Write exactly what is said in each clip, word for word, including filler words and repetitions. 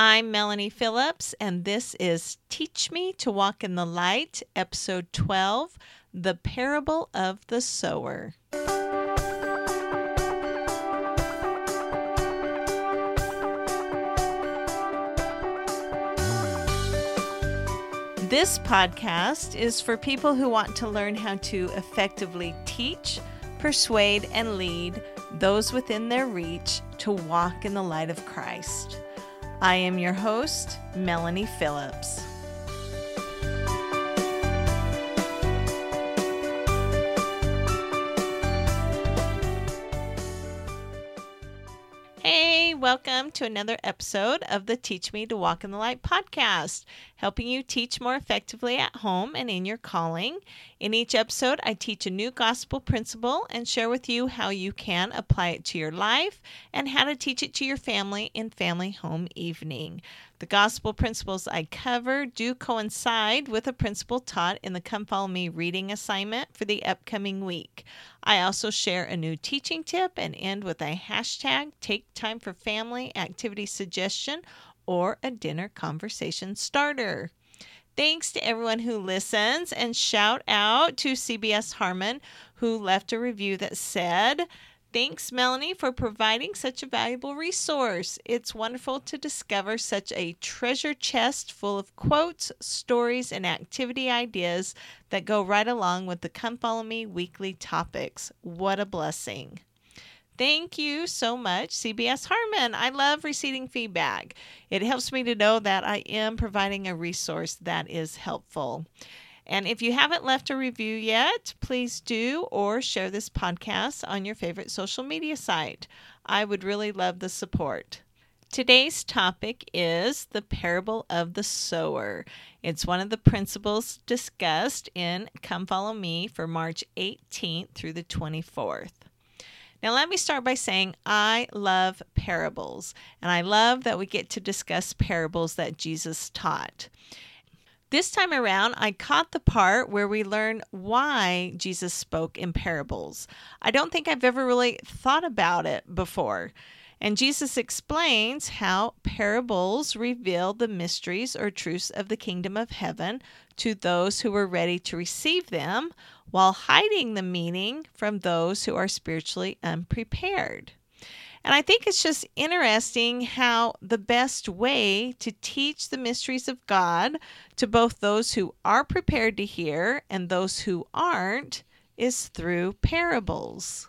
I'm Melanie Phillips, and this is Teach Me to Walk in the Light, Episode twelve, The Parable of the Sower. This podcast is for people who want to learn how to effectively teach, persuade, and lead those within their reach to walk in the light of Christ. I am your host, Melanie Phillips. Hey, welcome to another episode of the Teach Me to Walk in the Light podcast, helping you teach more effectively at home and in your calling. In each episode, I teach a new gospel principle and share with you how you can apply it to your life and how to teach it to your family in Family Home Evening. The gospel principles I cover do coincide with a principle taught in the Come Follow Me reading assignment for the upcoming week. I also share a new teaching tip and end with a hashtag Take Time for Family activity suggestion or a dinner conversation starter. Thanks to everyone who listens, and shout out to C B S Harmon, who left a review that said, "Thanks, Melanie, for providing such a valuable resource. It's wonderful to discover such a treasure chest full of quotes, stories, and activity ideas that go right along with the Come Follow Me weekly topics. What a blessing." Thank you so much, C B S Harmon. I love receiving feedback. It helps me to know that I am providing a resource that is helpful. And if you haven't left a review yet, please do, or share this podcast on your favorite social media site. I would really love the support. Today's topic is the parable of the sower. It's one of the principles discussed in Come Follow Me for March eighteenth through the twenty-fourth. Now, let me start by saying I love parables, and I love that we get to discuss parables that Jesus taught. This time around, I caught the part where we learn why Jesus spoke in parables. I don't think I've ever really thought about it before. And Jesus explains how parables reveal the mysteries or truths of the kingdom of heaven to those who are ready to receive them, while hiding the meaning from those who are spiritually unprepared. And I think it's just interesting how the best way to teach the mysteries of God to both those who are prepared to hear and those who aren't is through parables.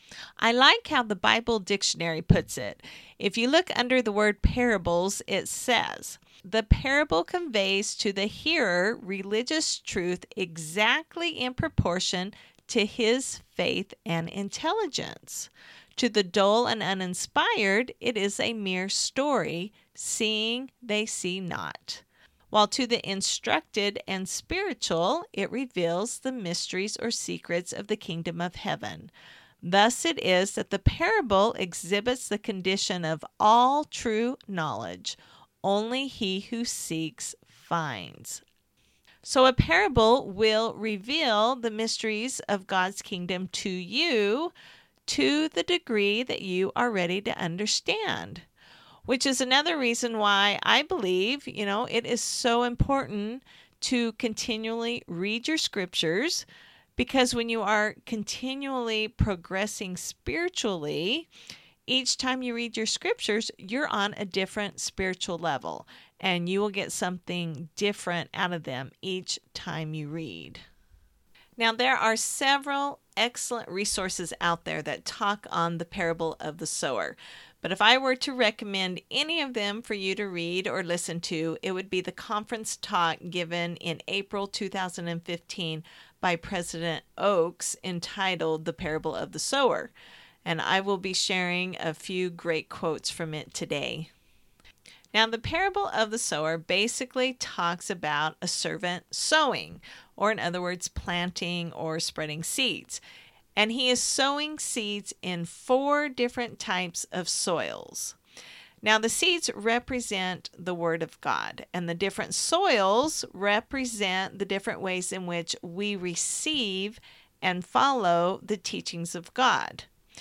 I like how the Bible dictionary puts it. If you look under the word parables, it says, "The parable conveys to the hearer religious truth exactly in proportion to his faith and intelligence. To the dull and uninspired, it is a mere story, seeing they see not. While to the instructed and spiritual, it reveals the mysteries or secrets of the kingdom of heaven. Thus it is that the parable exhibits the condition of all true knowledge. Only he who seeks finds." So a parable will reveal the mysteries of God's kingdom to you to the degree that you are ready to understand, which is another reason why I believe, you know, it is so important to continually read your scriptures, because when you are continually progressing spiritually, each time you read your scriptures, you're on a different spiritual level, and you will get something different out of them each time you read. Now, there are several excellent resources out there that talk on the parable of the sower. But if I were to recommend any of them for you to read or listen to, it would be the conference talk given in April two thousand fifteen by President Oaks entitled The Parable of the Sower. And I will be sharing a few great quotes from it today. Now, the parable of the sower basically talks about a servant sowing, or in other words, planting or spreading seeds. And he is sowing seeds in four different types of soils. Now, the seeds represent the Word of God, and the different soils represent the different ways in which we receive and follow the teachings of God.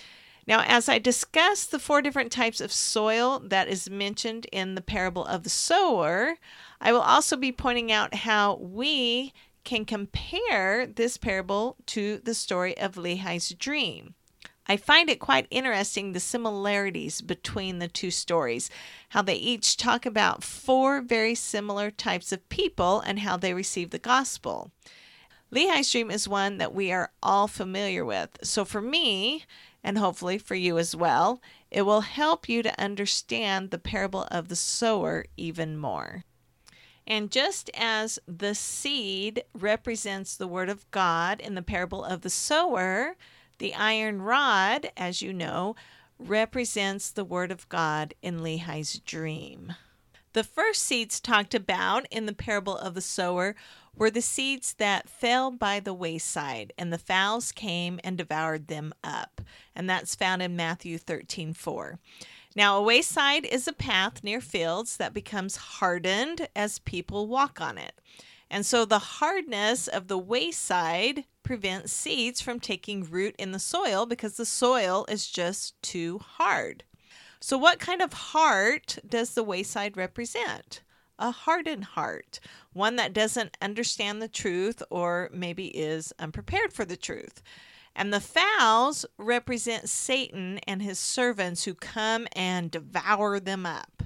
Now, as I discuss the four different types of soil that is mentioned in the parable of the sower, I will also be pointing out how we can compare this parable to the story of Lehi's dream. I find it quite interesting the similarities between the two stories, how they each talk about four very similar types of people and how they receive the gospel. Lehi's dream is one that we are all familiar with. So for me, and hopefully for you as well, it will help you to understand the parable of the sower even more. And just as the seed represents the word of God in the parable of the sower, the iron rod, as you know, represents the word of God in Lehi's dream. The first seeds talked about in the parable of the sower were the seeds that fell by the wayside, and the fowls came and devoured them up. And that's found in Matthew thirteen four. Now, a wayside is a path near fields that becomes hardened as people walk on it. And so the hardness of the wayside prevents seeds from taking root in the soil because the soil is just too hard. So what kind of heart does the wayside represent? A hardened heart, one that doesn't understand the truth or maybe is unprepared for the truth. And the fowls represent Satan and his servants who come and devour them up.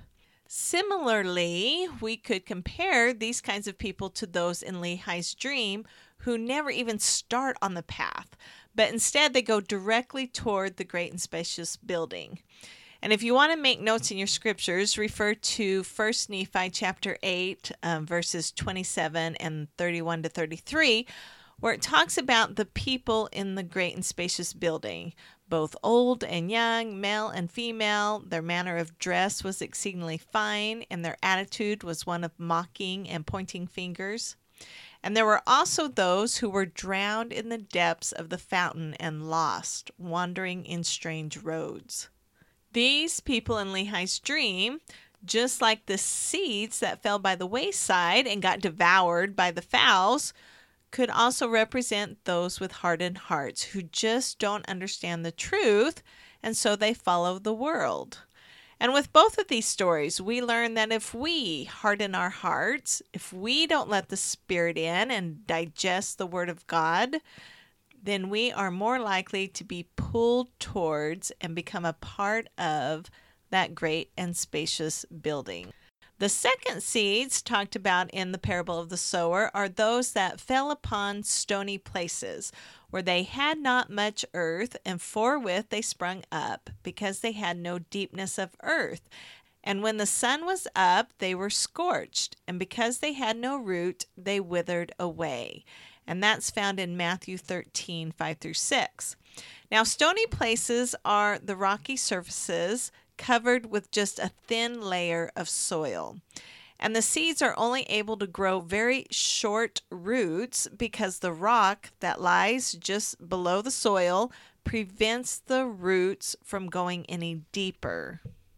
Similarly, we could compare these kinds of people to those in Lehi's dream who never even start on the path, but instead they go directly toward the great and spacious building. And if you want to make notes in your scriptures, refer to First Nephi chapter eight, um, verses twenty-seven and thirty-one to thirty-three, where it talks about the people in the great and spacious building, both old and young, male and female. Their manner of dress was exceedingly fine, and their attitude was one of mocking and pointing fingers. And there were also those who were drowned in the depths of the fountain and lost, wandering in strange roads. These people in Lehi's dream, just like the seeds that fell by the wayside and got devoured by the fowls, could also represent those with hardened hearts who just don't understand the truth, and so they follow the world. And with both of these stories, we learn that if we harden our hearts, if we don't let the Spirit in and digest the Word of God, then we are more likely to be pulled towards and become a part of that great and spacious building. The second seeds talked about in the parable of the sower are those that fell upon stony places, where they had not much earth, and forthwith they sprung up, because they had no deepness of earth. And when the sun was up, they were scorched, and because they had no root, they withered away. And that's found in Matthew thirteen, five through six. Now, stony places are the rocky surfaces covered with just a thin layer of soil. And the seeds are only able to grow very short roots because the rock that lies just below the soil prevents the roots from going any deeper.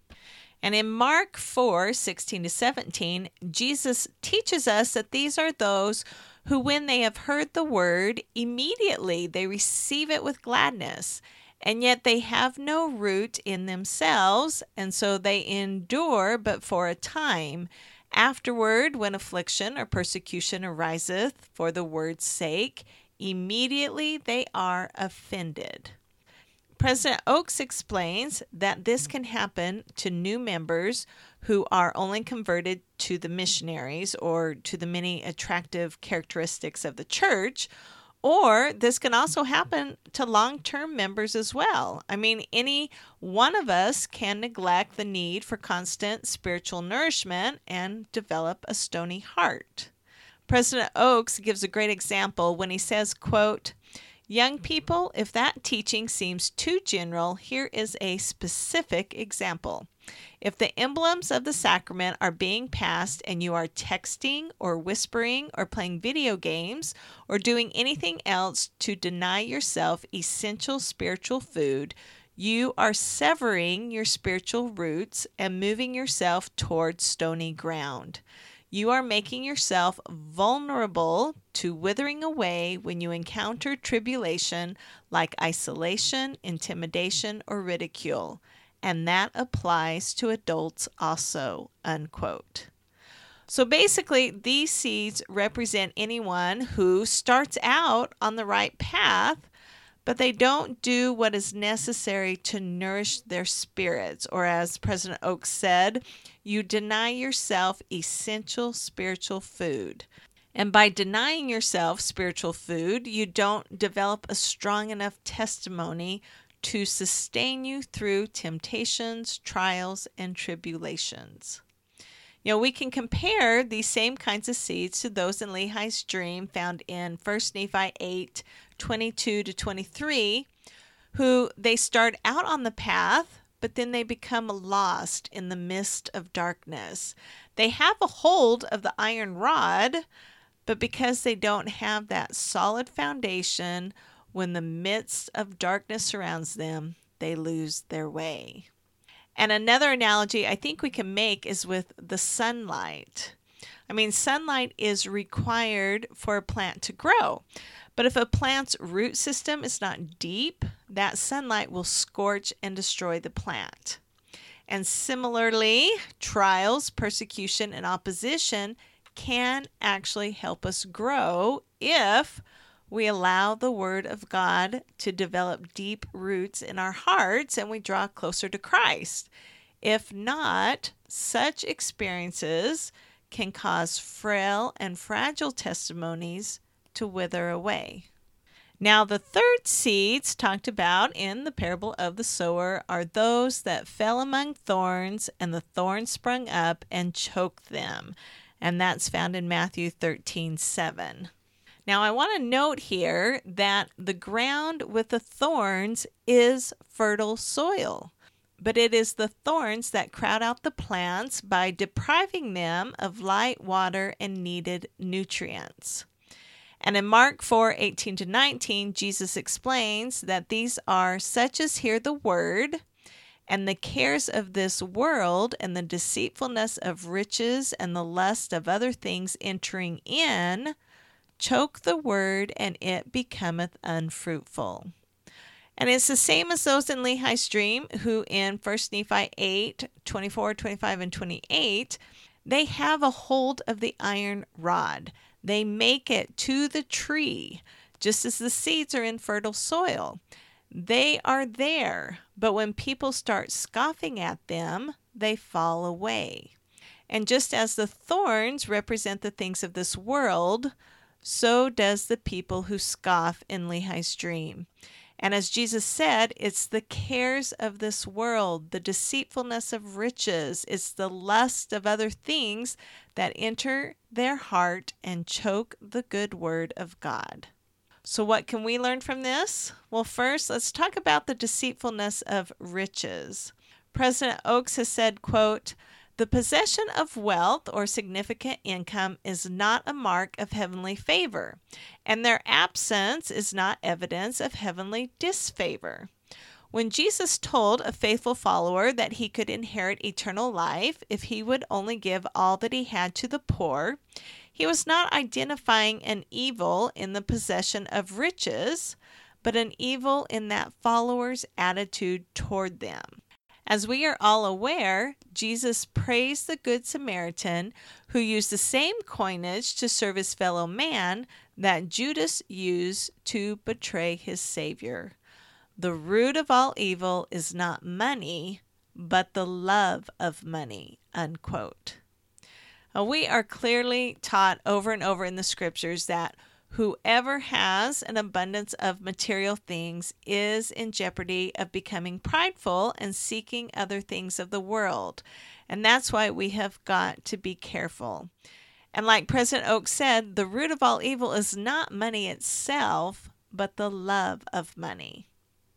And in Mark four, sixteen to seventeen, Jesus teaches us that these are those who, when they have heard the word, immediately they receive it with gladness, and yet they have no root in themselves, and so they endure but for a time. Afterward, when affliction or persecution ariseth for the word's sake, immediately they are offended. President Oaks explains that this can happen to new members who are only converted to the missionaries or to the many attractive characteristics of the church, or this can also happen to long-term members as well. I mean, any one of us can neglect the need for constant spiritual nourishment and develop a stony heart. President Oaks gives a great example when he says, quote, "Young people, if that teaching seems too general, here is a specific example. If the emblems of the sacrament are being passed and you are texting or whispering or playing video games or doing anything else to deny yourself essential spiritual food, you are severing your spiritual roots and moving yourself toward stony ground. You are making yourself vulnerable to withering away when you encounter tribulation like isolation, intimidation, or ridicule. And that applies to adults also, unquote. So basically, these seeds represent anyone who starts out on the right path, but they don't do what is necessary to nourish their spirits. Or as President Oaks said, you deny yourself essential spiritual food. And by denying yourself spiritual food, you don't develop a strong enough testimony to sustain you through temptations, trials, and tribulations. You know, we can compare these same kinds of seeds to those in Lehi's dream found in First Nephi eight, twenty-two to twenty-three, who they start out on the path, but then they become lost in the mist of darkness. They have a hold of the iron rod, but because they don't have that solid foundation, when the midst of darkness surrounds them, they lose their way. And another analogy I think we can make is with the sunlight. I mean, sunlight is required for a plant to grow. But if a plant's root system is not deep, that sunlight will scorch and destroy the plant. And similarly, trials, persecution, and opposition can actually help us grow if we allow the Word of God to develop deep roots in our hearts and we draw closer to Christ. If not, such experiences can cause frail and fragile testimonies to wither away. Now, the third seeds talked about in the parable of the sower are those that fell among thorns, and the thorns sprung up and choked them. And that's found in Matthew thirteen seven. Now, I want to note here that the ground with the thorns is fertile soil, but it is the thorns that crowd out the plants by depriving them of light, water, and needed nutrients. And in Mark four eighteen to nineteen, Jesus explains that these are such as hear the word, and the cares of this world and the deceitfulness of riches and the lust of other things entering in choke the word, and it becometh unfruitful. And it's the same as those in Lehi's dream, who in First Nephi eight, twenty-four, twenty-five, and twenty-eight, they have a hold of the iron rod. They make it to the tree, just as the seeds are in fertile soil. They are there, but when people start scoffing at them, they fall away. And just as the thorns represent the things of this world, so does the people who scoff in Lehi's dream. And as Jesus said, it's the cares of this world, the deceitfulness of riches, it's the lust of other things that enter their heart and choke the good word of God. So what can we learn from this? Well, first, let's talk about the deceitfulness of riches. President Oaks has said, quote, "The possession of wealth or significant income is not a mark of heavenly favor, and their absence is not evidence of heavenly disfavor. When Jesus told a faithful follower that he could inherit eternal life if he would only give all that he had to the poor, he was not identifying an evil in the possession of riches, but an evil in that follower's attitude toward them. As we are all aware, Jesus praised the Good Samaritan who used the same coinage to serve his fellow man that Judas used to betray his Savior. The root of all evil is not money, but the love of money," unquote. Now, we are clearly taught over and over in the scriptures that whoever has an abundance of material things is in jeopardy of becoming prideful and seeking other things of the world. And that's why we have got to be careful. And like President Oaks said, the root of all evil is not money itself, but the love of money.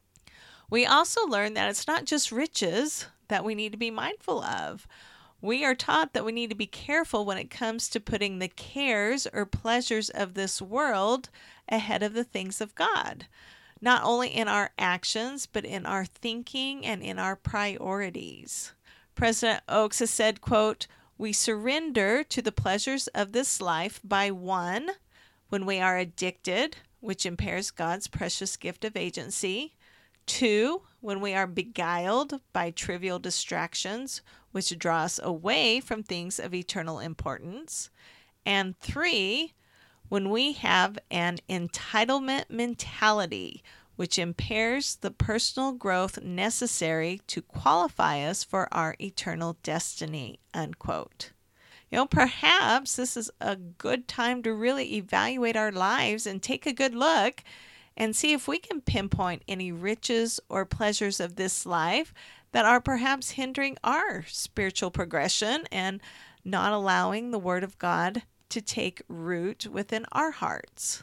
We also learn that it's not just riches that we need to be mindful of. We are taught that we need to be careful when it comes to putting the cares or pleasures of this world ahead of the things of God, not only in our actions, but in our thinking and in our priorities. President Oaks has said, quote, We surrender to the pleasures of this life by one, when we are addicted, which impairs God's precious gift of agency. Two, when we are beguiled by trivial distractions, which draw us away from things of eternal importance. And three, when we have an entitlement mentality, which impairs the personal growth necessary to qualify us for our eternal destiny, unquote. You know, perhaps this is a good time to really evaluate our lives and take a good look and see if we can pinpoint any riches or pleasures of this life that are perhaps hindering our spiritual progression and not allowing the Word of God to take root within our hearts.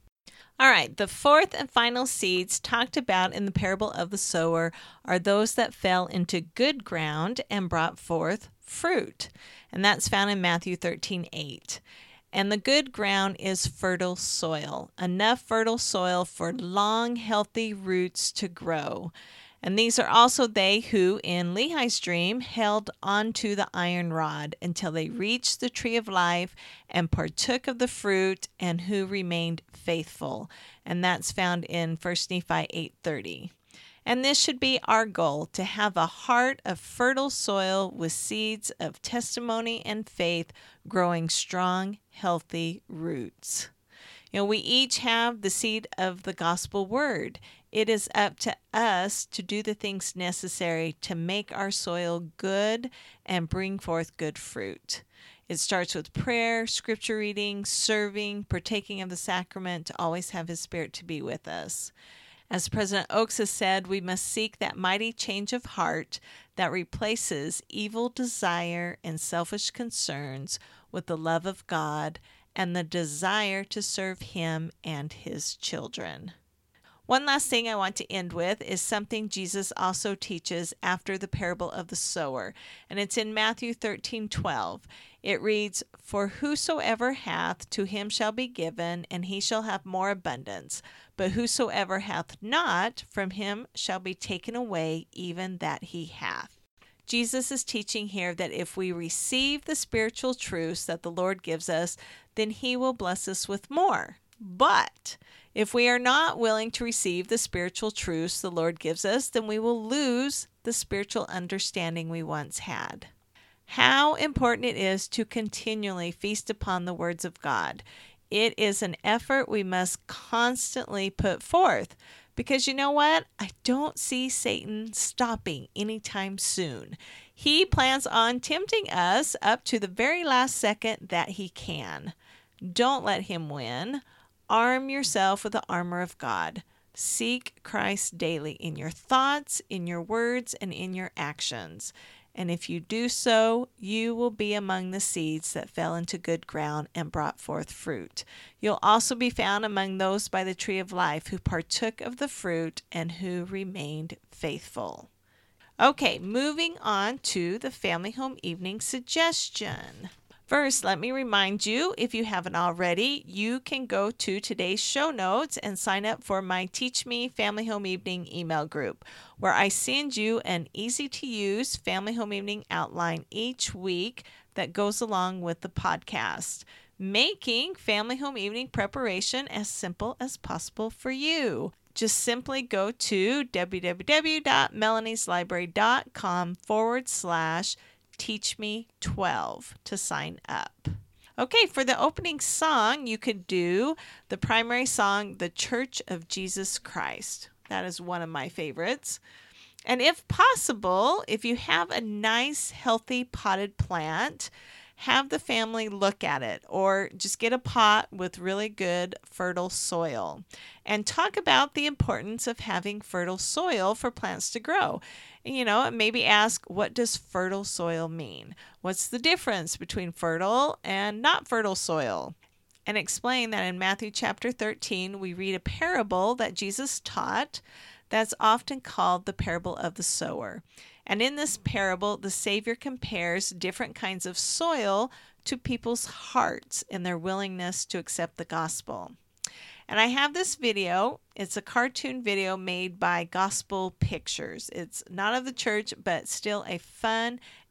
All right, the fourth and final seeds talked about in the parable of the sower are those that fell into good ground and brought forth fruit. And that's found in Matthew thirteen eight. And the good ground is fertile soil, enough fertile soil for long, healthy roots to grow. And these are also they who, in Lehi's dream, held onto the iron rod until they reached the tree of life and partook of the fruit, and who remained faithful. And that's found in First Nephi eight thirty. And this should be our goal, to have a heart of fertile soil with seeds of testimony and faith growing strong, healthy roots. You know, we each have the seed of the gospel word. It is up to us to do the things necessary to make our soil good and bring forth good fruit. It starts with prayer, scripture reading, serving, partaking of the sacrament, to always have His Spirit to be with us. As President Oaks has said, we must seek that mighty change of heart that replaces evil desire and selfish concerns with the love of God and the desire to serve Him and His children. One last thing I want to end with is something Jesus also teaches after the parable of the sower, and it's in Matthew thirteen twelve. It reads, "For whosoever hath, to him shall be given, and he shall have more abundance. But whosoever hath not, from him shall be taken away even that he hath." Jesus is teaching here that if we receive the spiritual truths that the Lord gives us, then He will bless us with more. But if we are not willing to receive the spiritual truths the Lord gives us, then we will lose the spiritual understanding we once had. How important it is to continually feast upon the words of God. It is an effort we must constantly put forth. Because you know what? I don't see Satan stopping anytime soon. He plans on tempting us up to the very last second that he can. Don't let him win. Arm yourself with the armor of God. Seek Christ daily in your thoughts, in your words, and in your actions. And if you do so, you will be among the seeds that fell into good ground and brought forth fruit. You'll also be found among those by the tree of life who partook of the fruit and who remained faithful. Okay, moving on to the Family Home Evening suggestion. First, let me remind you, if you haven't already, you can go to today's show notes and sign up for my Teach Me Family Home Evening email group, where I send you an easy-to-use Family Home Evening outline each week that goes along with the podcast, making Family Home Evening preparation as simple as possible for you. Just simply go to www.melanieslibrary.com forward slash Teach Me twelve to sign up. Okay, for the opening song, you could do the primary song, The Church of Jesus Christ. That is one of my favorites. And if possible, if you have a nice, healthy potted plant, have the family look at it, or just get a pot with really good fertile soil and talk about the importance of having fertile soil for plants to grow. You know, maybe ask, what does fertile soil mean? What's the difference between fertile and not fertile soil? And explain that in Matthew chapter thirteen, we read a parable that Jesus taught that's often called the parable of the sower. And in this parable, the Savior compares different kinds of soil to people's hearts and their willingness to accept the gospel. And I have this video. It's a cartoon video made by Gospel Pictures. It's not of the church, but still a fun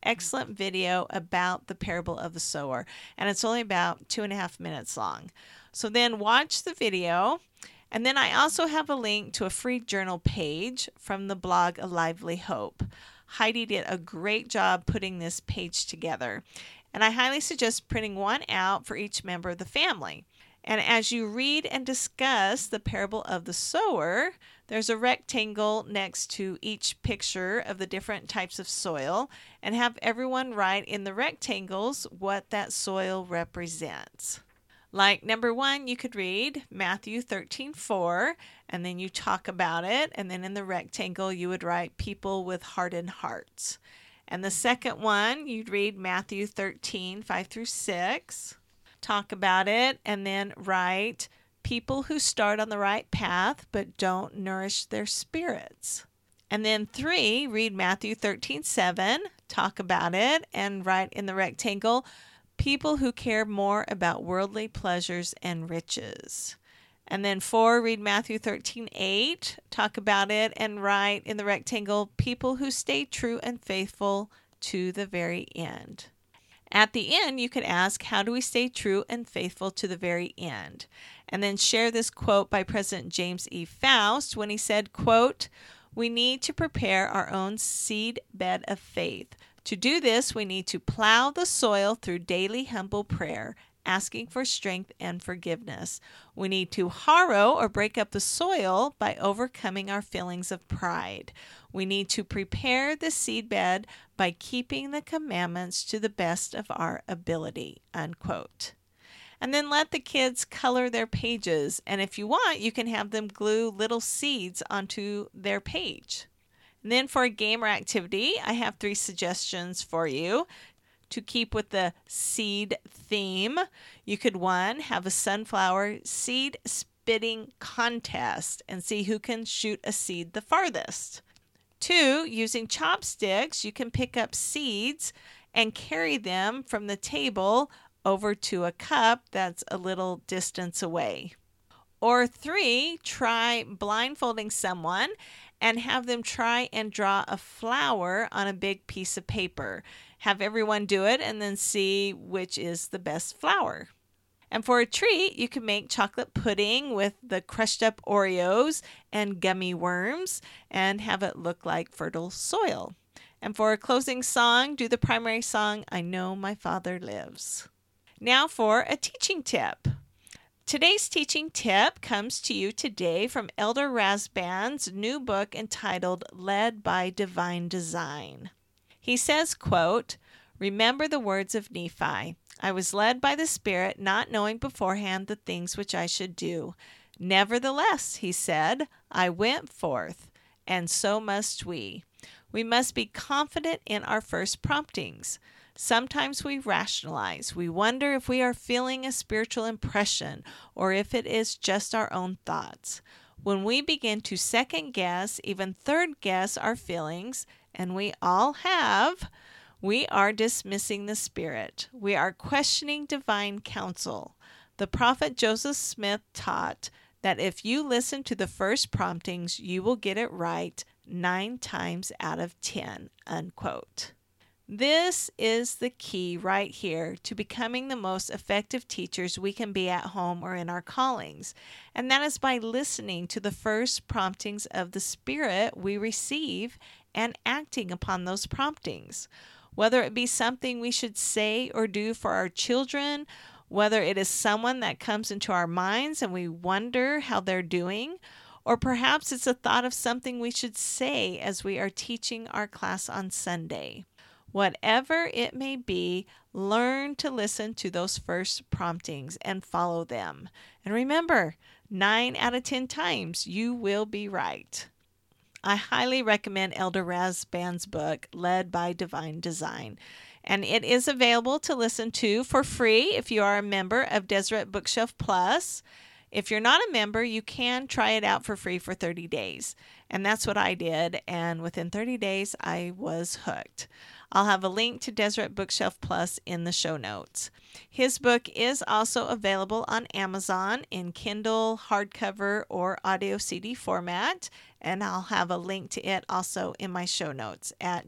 excellent video about the parable of the sower, and it's only about two and a half minutes long. So then watch the video, and then I also have a link to a free journal page from the blog A Lively Hope. Heidi did a great job putting this page together, and I highly suggest printing one out for each member of the family. And as you read and discuss the parable of the sower, there's a rectangle next to each picture of the different types of soil, and have everyone write in the rectangles what that soil represents. Like number one, you could read Matthew thirteen four, and then you talk about it, and then in the rectangle you would write people with hardened hearts. And the second one, you'd read Matthew thirteen five through six, talk about it, and then write people who start on the right path but don't nourish their spirits. And then three, read Matthew thirteen seven, talk about it, and write in the rectangle people who care more about worldly pleasures and riches. And then four, read Matthew thirteen eight, talk about it, and write in the rectangle people who stay true and faithful to the very end. At the end, you could ask, how do we stay true and faithful to the very end? And then share this quote by President James E. Faust when he said, quote, "We need to prepare our own seed bed of faith. To do this, we need to plow the soil through daily humble prayer, asking for strength and forgiveness. We need to harrow or break up the soil by overcoming our feelings of pride. We need to prepare the seedbed by keeping the commandments to the best of our ability," unquote. And then let the kids color their pages, and if you want, you can have them glue little seeds onto their page. And then for a game or activity, I have three suggestions for you. To keep with the seed theme, you could, one, have a sunflower seed spitting contest and see who can shoot a seed the farthest. Two, using chopsticks, you can pick up seeds and carry them from the table over to a cup that's a little distance away. Or three, try blindfolding someone and have them try and draw a flower on a big piece of paper. Have everyone do it and then see which is the best flower. And for a treat, you can make chocolate pudding with the crushed up Oreos and gummy worms and have it look like fertile soil. And for a closing song, do the primary song, "I Know My Father Lives." Now for a teaching tip. Today's teaching tip comes to you today from Elder Rasband's new book entitled Led by Divine Design. He says, quote, "Remember the words of Nephi. I was led by the Spirit, not knowing beforehand the things which I should do. Nevertheless, he said, I went forth, and so must we. We must be confident in our first promptings. Sometimes we rationalize. We wonder if we are feeling a spiritual impression or if it is just our own thoughts. When we begin to second guess, even third guess our feelings, and we all have, we are dismissing the Spirit. We are questioning divine counsel. The prophet Joseph Smith taught that if you listen to the first promptings, you will get it right nine times out of ten, unquote. This is the key right here to becoming the most effective teachers we can be at home or in our callings. And that is by listening to the first promptings of the Spirit we receive and acting upon those promptings. Whether it be something we should say or do for our children, whether it is someone that comes into our minds and we wonder how they're doing, or perhaps it's a thought of something we should say as we are teaching our class on Sunday. Whatever it may be, learn to listen to those first promptings and follow them. And remember, nine out of ten times you will be right. I highly recommend Elder Rasband's book, Led by Divine Design. And it is available to listen to for free if you are a member of Deseret Bookshelf Plus. If you're not a member, you can try it out for free for thirty days. And that's what I did. And within thirty days, I was hooked. I'll have a link to Deseret Bookshelf Plus in the show notes. His book is also available on Amazon in Kindle, hardcover, or audio C D format, and I'll have a link to it also in my show notes at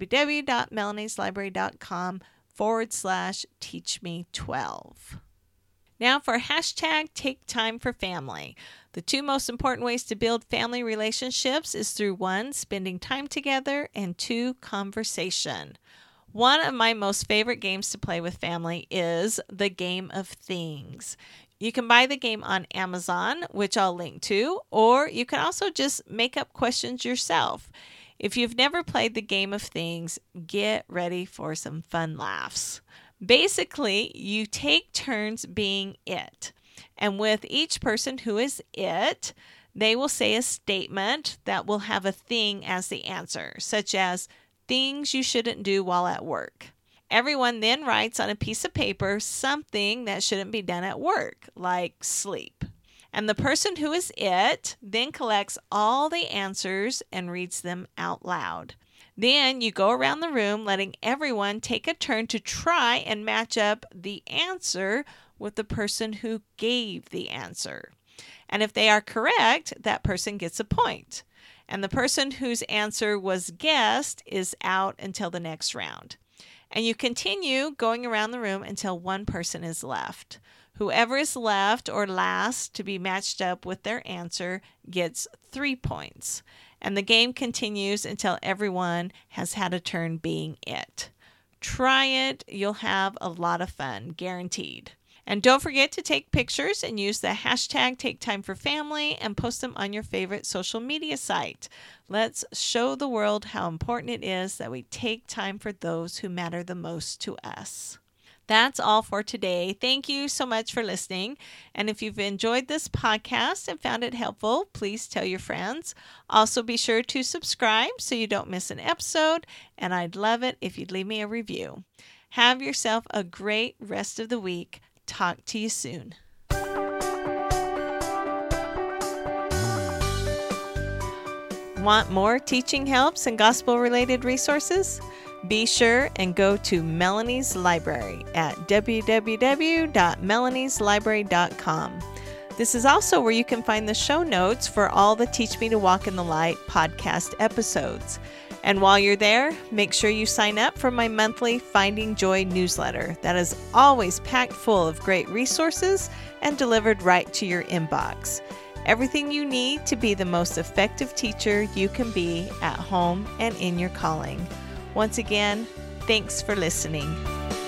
www.melanieslibrary.com forward slash teach me 12. Now for hashtag take time for family. The two most important ways to build family relationships is through one, spending time together, and two, conversation. One of my most favorite games to play with family is the Game of Things. You can buy the game on Amazon, which I'll link to, or you can also just make up questions yourself. If you've never played the Game of Things, get ready for some fun laughs. Basically, you take turns being it. And with each person who is it, they will say a statement that will have a thing as the answer, such as things you shouldn't do while at work. Everyone then writes on a piece of paper something that shouldn't be done at work, like sleep. And the person who is it then collects all the answers and reads them out loud. Then you go around the room letting everyone take a turn to try and match up the answer with the person who gave the answer. And if they are correct, that person gets a point. And the person whose answer was guessed is out until the next round. And you continue going around the room until one person is left. Whoever is left or last to be matched up with their answer gets three points. And the game continues until everyone has had a turn being it. Try it. You'll have a lot of fun, guaranteed. And don't forget to take pictures and use the hashtag TakeTimeForFamily and post them on your favorite social media site. Let's show the world how important it is that we take time for those who matter the most to us. That's all for today. Thank you so much for listening. And if you've enjoyed this podcast and found it helpful, please tell your friends. Also, be sure to subscribe so you don't miss an episode. And I'd love it if you'd leave me a review. Have yourself a great rest of the week. Talk to you soon. Want more teaching helps and gospel-related resources? Be sure and go to Melanie's Library at w w w dot melanies library dot com. This is also where you can find the show notes for all the Teach Me to Walk in the Light podcast episodes. And while you're there, make sure you sign up for my monthly Finding Joy newsletter that is always packed full of great resources and delivered right to your inbox. Everything you need to be the most effective teacher you can be at home and in your calling. Once again, thanks for listening.